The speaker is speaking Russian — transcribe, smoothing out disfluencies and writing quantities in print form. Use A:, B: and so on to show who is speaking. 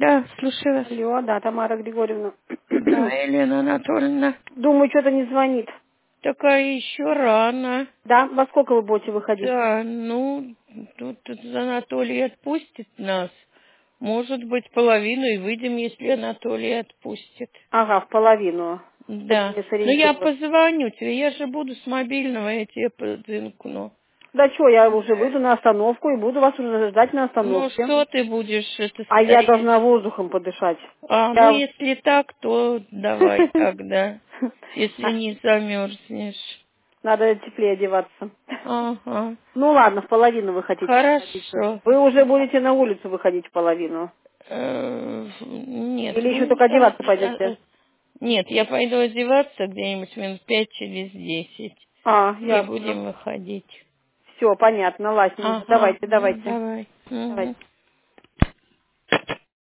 A: Да, слушаю вас.
B: Алло, да, Тамара Григорьевна.
A: Да, Елена Анатольевна.
B: Думаю, что-то не звонит.
A: Такая еще рано.
B: Да? Во сколько вы будете выходить?
A: Да, ну, тут Анатолий отпустит нас. Может быть, половину и выйдем, если Анатолий отпустит.
B: Ага, в половину.
A: Да. Ну, я позвоню тебе. Я же буду с мобильного, я тебе подвинкну.
B: Да что, я уже выйду на остановку и буду вас уже ждать на
A: Ну,
B: остановке.
A: что ты будешь это
B: А я
A: стоять?
B: должна воздухом подышать.
A: Ну, если так, то давай тогда. Если не замерзнешь.
B: Надо теплее одеваться.
A: Ага.
B: Ну ладно, в половину вы хотите.
A: Хорошо.
B: Вы уже будете на улицу выходить в половину?
A: Нет.
B: Или еще только одеваться пойдете?
A: Нет, я пойду одеваться где-нибудь минут 5 через 10. И
B: Ясно.
A: будем выходить.
B: Все, понятно, ладно.
A: Ага.
B: Давайте.
A: Давай.
B: Давайте.